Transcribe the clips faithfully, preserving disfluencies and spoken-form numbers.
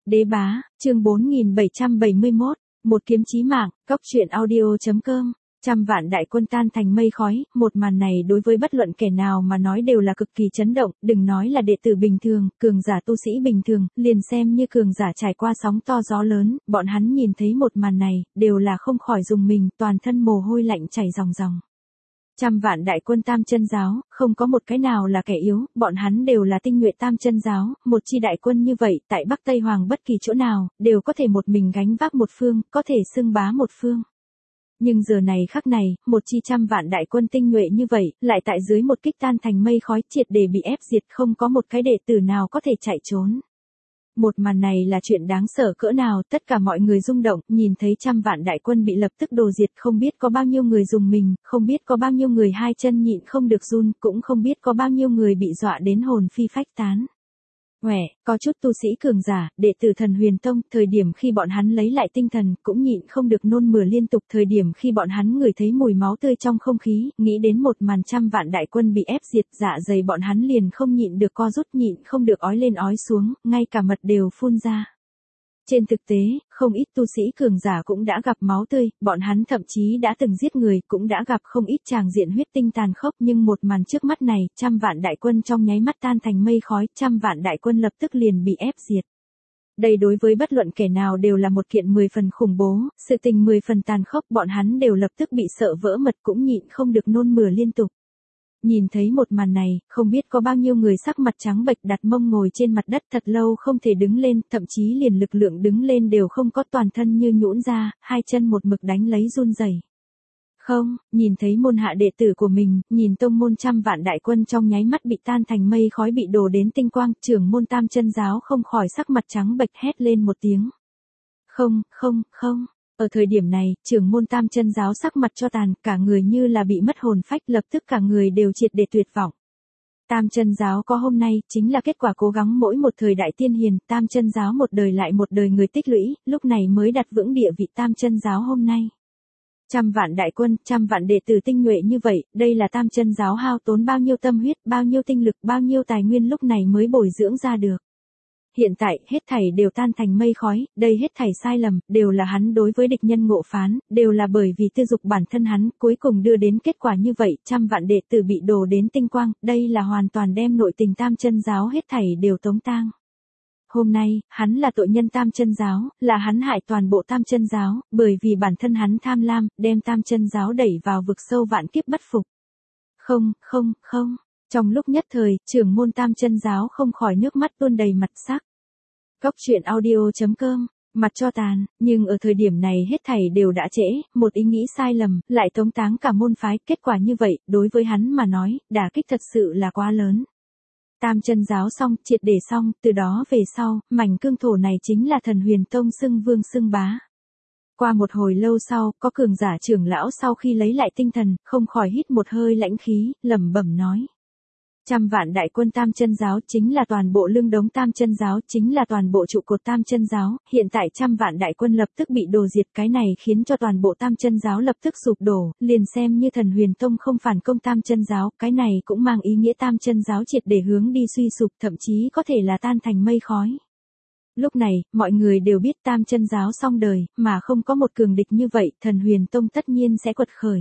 Đế bá, chương bốn nghìn bảy trăm bảy mươi mốt, một kiếm chí mạng, cóc truyện audio.com. Trăm vạn đại quân tan thành mây khói, một màn này đối với bất luận kẻ nào mà nói đều là cực kỳ chấn động, đừng nói là đệ tử bình thường, cường giả tu sĩ bình thường, liền xem như cường giả trải qua sóng to gió lớn, bọn hắn nhìn thấy một màn này, đều là không khỏi dùng mình, toàn thân mồ hôi lạnh chảy ròng ròng. Trăm vạn đại quân Tam Chân Giáo, không có một cái nào là kẻ yếu, bọn hắn đều là tinh nhuệ Tam Chân Giáo, một chi đại quân như vậy, tại Bắc Tây Hoàng bất kỳ chỗ nào, đều có thể một mình gánh vác một phương, có thể xưng bá một phương. Nhưng giờ này khắc này, một chi trăm vạn đại quân tinh nhuệ như vậy, lại tại dưới một kích tan thành mây khói triệt để bị ép diệt, không có một cái đệ tử nào có thể chạy trốn. Một màn này là chuyện đáng sợ cỡ nào, tất cả mọi người rung động, nhìn thấy trăm vạn đại quân bị lập tức đồ diệt, không biết có bao nhiêu người dùng mình, không biết có bao nhiêu người hai chân nhịn không được run, cũng không biết có bao nhiêu người bị dọa đến hồn phi phách tán. Quẻ, có chút tu sĩ cường giả, đệ tử Thần Huyền Tông, thời điểm khi bọn hắn lấy lại tinh thần, cũng nhịn không được nôn mửa liên tục, thời điểm khi bọn hắn ngửi thấy mùi máu tươi trong không khí, nghĩ đến một màn trăm vạn đại quân bị ép diệt, dạ dày bọn hắn liền không nhịn được co rút, nhịn không được ói lên ói xuống, ngay cả mật đều phun ra. Trên thực tế, không ít tu sĩ cường giả cũng đã gặp máu tươi, bọn hắn thậm chí đã từng giết người, cũng đã gặp không ít tràng diện huyết tinh tàn khốc, nhưng một màn trước mắt này, trăm vạn đại quân trong nháy mắt tan thành mây khói, trăm vạn đại quân lập tức liền bị ép diệt. Đây đối với bất luận kẻ nào đều là một kiện mười phần khủng bố, sự tình mười phần tàn khốc, bọn hắn đều lập tức bị sợ vỡ mật, cũng nhịn không được nôn mửa liên tục. Nhìn thấy một màn này, không biết có bao nhiêu người sắc mặt trắng bệch đặt mông ngồi trên mặt đất thật lâu không thể đứng lên, thậm chí liền lực lượng đứng lên đều không có, toàn thân như nhũn ra, hai chân một mực đánh lấy run rẩy. Không, nhìn thấy môn hạ đệ tử của mình, nhìn tông môn trăm vạn đại quân trong nháy mắt bị tan thành mây khói, bị đổ đến tinh quang, trưởng môn Tam Chân Giáo không khỏi sắc mặt trắng bệch hét lên một tiếng. Không, không, không. Ở thời điểm này, trưởng môn Tam Chân Giáo sắc mặt cho tàn, cả người như là bị mất hồn phách, lập tức cả người đều triệt để tuyệt vọng. Tam Chân Giáo có hôm nay, chính là kết quả cố gắng mỗi một thời đại tiên hiền, Tam Chân Giáo một đời lại một đời người tích lũy, lúc này mới đặt vững địa vị Tam Chân Giáo hôm nay. Trăm vạn đại quân, trăm vạn đệ tử tinh nhuệ như vậy, đây là Tam Chân Giáo hao tốn bao nhiêu tâm huyết, bao nhiêu tinh lực, bao nhiêu tài nguyên lúc này mới bồi dưỡng ra được. Hiện tại, hết thảy đều tan thành mây khói, đây hết thảy sai lầm, đều là hắn đối với địch nhân ngộ phán, đều là bởi vì tư dục bản thân hắn, cuối cùng đưa đến kết quả như vậy, trăm vạn đệ tử bị đổ đến tinh quang, đây là hoàn toàn đem nội tình Tam Chân Giáo hết thảy đều tống tang. Hôm nay, hắn là tội nhân Tam Chân Giáo, là hắn hại toàn bộ Tam Chân Giáo, bởi vì bản thân hắn tham lam, đem Tam Chân Giáo đẩy vào vực sâu vạn kiếp bất phục. Không, không, không. Trong lúc nhất thời, trưởng môn Tam Chân Giáo không khỏi nước mắt tuôn đầy mặt sắc. Cóc truyện audio.com, mặt cho tàn, nhưng ở thời điểm này hết thảy đều đã trễ, một ý nghĩ sai lầm, lại tống táng cả môn phái, kết quả như vậy, đối với hắn mà nói, đả kích thật sự là quá lớn. Tam Chân Giáo xong, triệt để xong, từ đó về sau, mảnh cương thổ này chính là Thần Huyền Tông xưng vương xưng bá. Qua một hồi lâu sau, có cường giả trưởng lão sau khi lấy lại tinh thần, không khỏi hít một hơi lãnh khí, lẩm bẩm nói. Trăm vạn đại quân Tam Chân Giáo chính là toàn bộ lưng đống Tam Chân Giáo, chính là toàn bộ trụ cột Tam Chân Giáo, hiện tại trăm vạn đại quân lập tức bị đổ diệt, cái này khiến cho toàn bộ Tam Chân Giáo lập tức sụp đổ, liền xem như Thần Huyền Tông không phản công Tam Chân Giáo, cái này cũng mang ý nghĩa Tam Chân Giáo triệt để hướng đi suy sụp, thậm chí có thể là tan thành mây khói. Lúc này, mọi người đều biết Tam Chân Giáo xong đời, mà không có một cường địch như vậy, Thần Huyền Tông tất nhiên sẽ quật khởi.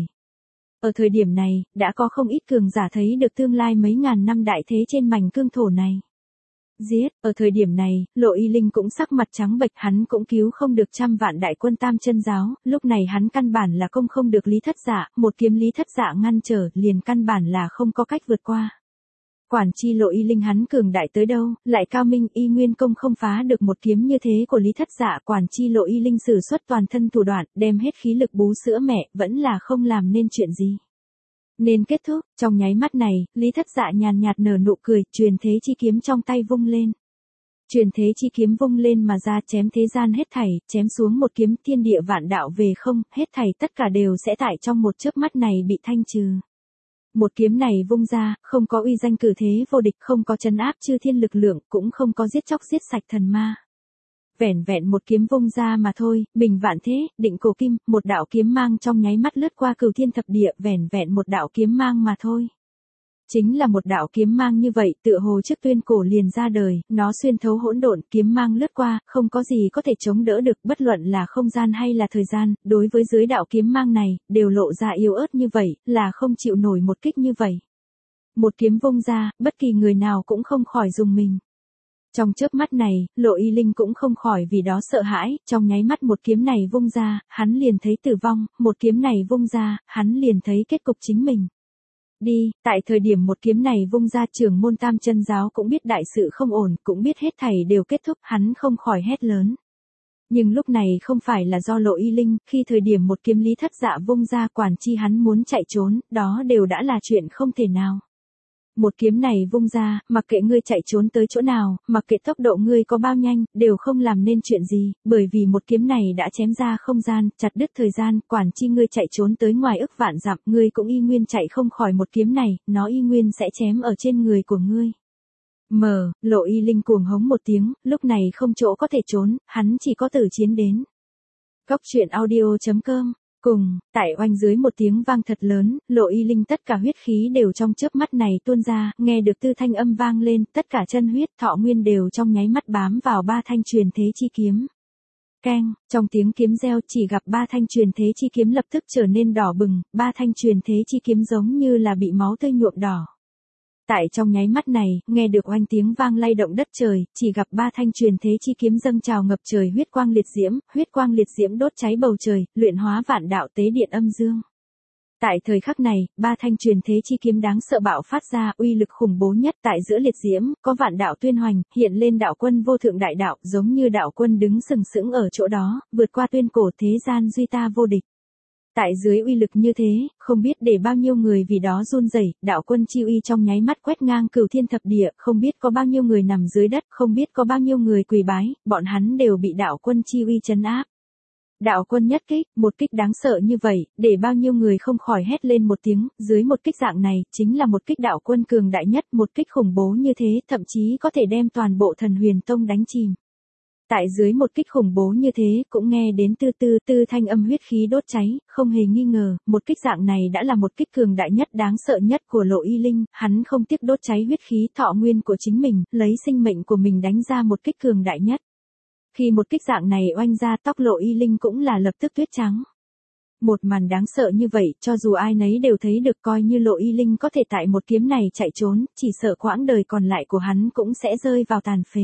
Ở thời điểm này, đã có không ít cường giả thấy được tương lai mấy ngàn năm đại thế trên mảnh cương thổ này. Giết, ở thời điểm này, Lộ Y Linh cũng sắc mặt trắng bệch, hắn cũng cứu không được trăm vạn đại quân Tam Chân Giáo, lúc này hắn căn bản là công không được Lý Thất Dạ, một kiếm Lý Thất Dạ ngăn trở, liền căn bản là không có cách vượt qua. Quản chi Lộ Y Linh hắn cường đại tới đâu, lại cao minh y nguyên công không phá được một kiếm như thế của Lý Thất Dạ, quản chi Lộ Y Linh sử xuất toàn thân thủ đoạn, đem hết khí lực bú sữa mẹ, vẫn là không làm nên chuyện gì. Nên kết thúc, trong nháy mắt này, Lý Thất Dạ nhàn nhạt nở nụ cười, truyền thế chi kiếm trong tay vung lên. Truyền thế chi kiếm vung lên mà ra, chém thế gian hết thảy, chém xuống một kiếm, thiên địa vạn đạo về không, hết thảy tất cả đều sẽ tại trong một chớp mắt này bị thanh trừ. Một kiếm này vung ra, không có uy danh cử thế vô địch, không có trấn áp chư thiên lực lượng, cũng không có giết chóc giết sạch thần ma. Vẻn vẹn một kiếm vung ra mà thôi, bình vạn thế, định cổ kim, một đạo kiếm mang trong nháy mắt lướt qua cửu thiên thập địa, vẻn vẹn một đạo kiếm mang mà thôi. chính là một đạo kiếm mang như vậy, tựa hồ trước tuyên cổ liền ra đời, nó xuyên thấu hỗn độn, kiếm mang lướt qua, không có gì có thể chống đỡ được, bất luận là không gian hay là thời gian, đối với dưới đạo kiếm mang này, đều lộ ra yếu ớt như vậy, là không chịu nổi một kích như vậy. Một kiếm vung ra, bất kỳ người nào cũng không khỏi dùng mình. Trong chớp mắt này, Lộ Y Linh cũng không khỏi vì đó sợ hãi, trong nháy mắt một kiếm này vung ra, hắn liền thấy tử vong, một kiếm này vung ra, hắn liền thấy kết cục chính mình. Đi, tại thời điểm một kiếm này vung ra, trưởng môn Tam Chân Giáo cũng biết đại sự không ổn, cũng biết hết thảy đều kết thúc, hắn không khỏi hét lớn. Nhưng lúc này không phải là do Lộ Y Linh, khi thời điểm một kiếm Lý Thất Dạ vung ra, quản chi hắn muốn chạy trốn, đó đều đã là chuyện không thể nào. Một kiếm này vung ra, mặc kệ ngươi chạy trốn tới chỗ nào, mặc kệ tốc độ ngươi có bao nhanh, đều không làm nên chuyện gì, bởi vì một kiếm này đã chém ra không gian, chặt đứt thời gian, quản chi ngươi chạy trốn tới ngoài ức vạn dặm, ngươi cũng y nguyên chạy không khỏi một kiếm này, nó y nguyên sẽ chém ở trên người của ngươi. Mờ, Lộ Y Linh cuồng hống một tiếng, lúc này không chỗ có thể trốn, hắn chỉ có tử chiến đến. Cốc truyện audio chấm com. Cùng, tại oanh dưới một tiếng vang thật lớn, Lộ Y Linh tất cả huyết khí đều trong chớp mắt này tuôn ra, nghe được tư thanh âm vang lên, tất cả chân huyết thọ nguyên đều trong nháy mắt bám vào ba thanh truyền thế chi kiếm. Keng, trong tiếng kiếm reo chỉ gặp ba thanh truyền thế chi kiếm lập tức trở nên đỏ bừng, ba thanh truyền thế chi kiếm giống như là bị máu tươi nhuộm đỏ. Tại trong nháy mắt này, nghe được oanh tiếng vang lay động đất trời, chỉ gặp ba thanh truyền thế chi kiếm dâng trào ngập trời huyết quang liệt diễm, huyết quang liệt diễm đốt cháy bầu trời, luyện hóa vạn đạo tế điện âm dương. Tại thời khắc này, ba thanh truyền thế chi kiếm đáng sợ bạo phát ra, uy lực khủng bố nhất, tại giữa liệt diễm, có vạn đạo tuyên hoành, hiện lên đạo quân vô thượng đại đạo, giống như đạo quân đứng sừng sững ở chỗ đó, vượt qua tuyên cổ thế gian duy ta vô địch. Tại dưới uy lực như thế, không biết để bao nhiêu người vì đó run rẩy, đạo quân chi uy trong nháy mắt quét ngang cửu thiên thập địa, không biết có bao nhiêu người nằm dưới đất, không biết có bao nhiêu người quỳ bái, bọn hắn đều bị đạo quân chi uy trấn áp. Đạo quân nhất kích, một kích đáng sợ như vậy, để bao nhiêu người không khỏi hét lên một tiếng, dưới một kích dạng này, chính là một kích đạo quân cường đại nhất, một kích khủng bố như thế, thậm chí có thể đem toàn bộ Thần Huyền Tông đánh chìm. Tại dưới một kích khủng bố như thế, cũng nghe đến tư tư tư thanh âm huyết khí đốt cháy, không hề nghi ngờ, một kích dạng này đã là một kích cường đại nhất đáng sợ nhất của Lộ Y Linh, hắn không tiếc đốt cháy huyết khí thọ nguyên của chính mình, lấy sinh mệnh của mình đánh ra một kích cường đại nhất. Khi một kích dạng này oanh ra, tóc Lộ Y Linh cũng là lập tức tuyết trắng. Một màn đáng sợ như vậy, cho dù ai nấy đều thấy được, coi như Lộ Y Linh có thể tại một kiếm này chạy trốn, chỉ sợ quãng đời còn lại của hắn cũng sẽ rơi vào tàn phế.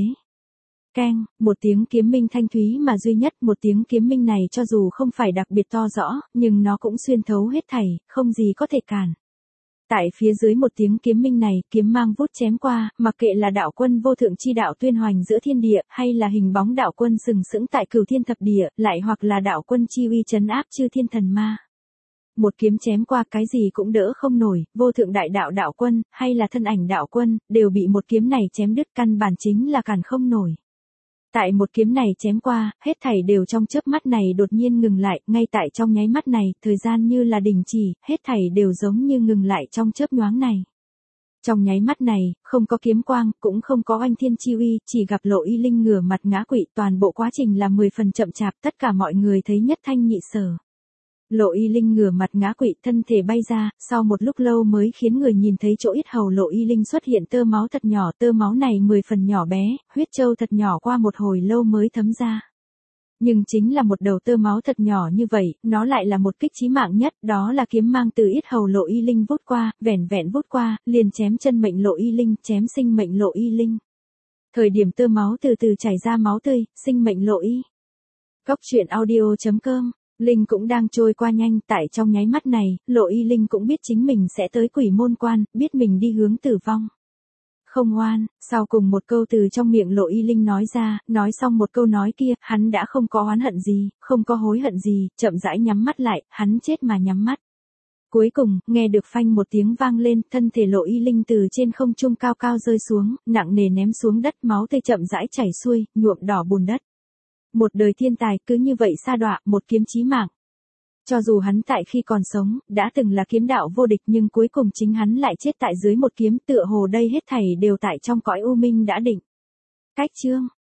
Keng, một tiếng kiếm minh thanh thúy mà duy nhất, một tiếng kiếm minh này cho dù không phải đặc biệt to rõ, nhưng nó cũng xuyên thấu hết thảy, không gì có thể cản. Tại phía dưới một tiếng kiếm minh này, kiếm mang vút chém qua, mặc kệ là đạo quân vô thượng chi đạo tuyên hoành giữa thiên địa, hay là hình bóng đạo quân sừng sững tại cửu thiên thập địa, lại hoặc là đạo quân chi uy trấn áp chư thiên thần ma. Một kiếm chém qua, cái gì cũng đỡ không nổi, vô thượng đại đạo đạo quân, hay là thân ảnh đạo quân, đều bị một kiếm này chém đứt, căn bản chính là cản không nổi. Tại một kiếm này chém qua, hết thảy đều trong chớp mắt này đột nhiên ngừng lại, ngay tại trong nháy mắt này, thời gian như là đình chỉ, hết thảy đều giống như ngừng lại trong chớp nhoáng này. Trong nháy mắt này, không có kiếm quang, cũng không có oanh thiên chi uy, chỉ gặp Lộ Y Linh ngửa mặt ngã quỵ, toàn bộ quá trình là mười phần chậm chạp, tất cả mọi người thấy nhất thanh nhị sở. Lộ Y Linh ngửa mặt ngã quỵ, thân thể bay ra, sau một lúc lâu mới khiến người nhìn thấy chỗ yết hầu Lộ Y Linh xuất hiện tơ máu thật nhỏ, tơ máu này mười phần nhỏ bé, huyết châu thật nhỏ qua một hồi lâu mới thấm ra. Nhưng chính là một đầu tơ máu thật nhỏ như vậy, nó lại là một kích chí mạng nhất, đó là kiếm mang từ yết hầu Lộ Y Linh vút qua, vẻn vẹn vút qua, liền chém chân mệnh Lộ Y Linh, chém sinh mệnh Lộ Y Linh. Thời điểm tơ máu từ từ chảy ra máu tươi, sinh mệnh Lộ Y. Cốc truyện audio chấm com. Linh cũng đang trôi qua nhanh, tại trong nháy mắt này, Lộ Y Linh cũng biết chính mình sẽ tới quỷ môn quan, biết mình đi hướng tử vong. Không oan, sau cùng một câu từ trong miệng Lộ Y Linh nói ra, nói xong một câu nói kia, hắn đã không có oán hận gì, không có hối hận gì, chậm rãi nhắm mắt lại, hắn chết mà nhắm mắt. Cuối cùng, nghe được phanh một tiếng vang lên, thân thể Lộ Y Linh từ trên không trung cao cao rơi xuống, nặng nề ném xuống đất, máu tươi chậm rãi chảy xuôi, nhuộm đỏ bùn đất. Một đời thiên tài cứ như vậy sa đọa, một kiếm chí mạng. Cho dù hắn tại khi còn sống, đã từng là kiếm đạo vô địch, nhưng cuối cùng chính hắn lại chết tại dưới một kiếm, tựa hồ đây hết thảy đều tại trong cõi u minh đã định. Cách chương